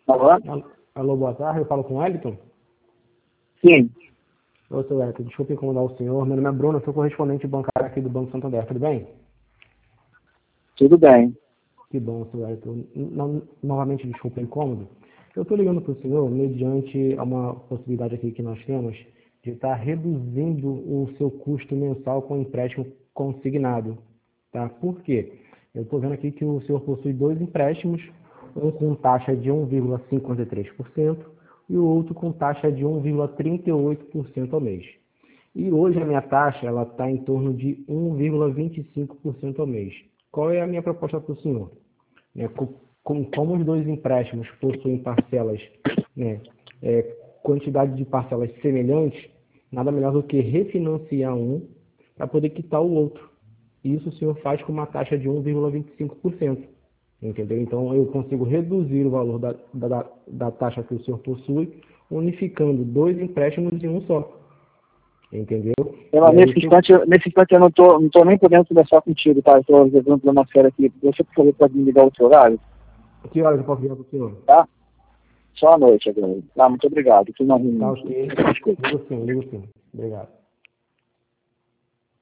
Alô? Alô, boa tarde, eu falo com o Wellington? Sim, Ô, seu Wellington, desculpe incomodar o senhor, meu nome é Bruno, eu sou correspondente bancário aqui do Banco Santander, tudo bem? tudo bem. Que bom, seu Wellington. Novamente, desculpa o incômodo. Eu estou ligando para o senhor mediante uma possibilidade aqui que nós temos de estar reduzindo o seu custo mensal com empréstimo consignado. Tá? Por quê? Eu estou vendo aqui que o senhor possui dois empréstimos, um com taxa de 1,53% e o outro com taxa de 1,38% ao mês. E hoje a minha taxa ela está em torno de 1,25% ao mês. Qual é a minha proposta para o senhor? Como os dois empréstimos possuem parcelas, né, quantidade de parcelas semelhantes, nada melhor do que refinanciar um para poder quitar o outro. Isso o senhor faz com uma taxa de 1,25%. Entendeu? Então eu consigo reduzir o valor da taxa que o senhor possui, unificando dois empréstimos em um só. Entendeu? Ela, E aí, nesse instante eu não tô nem podendo conversar contigo, tá? Eu tô resolvendo uma série aqui. Você, por favor, pode me ligar outro horário, que horas eu posso ligar para o senhor? tá? Só à noite agora. Tá, muito obrigado. Tô na reunião Tá aqui. ok. Desculpa. Ligo sim, ligo sim. Obrigado.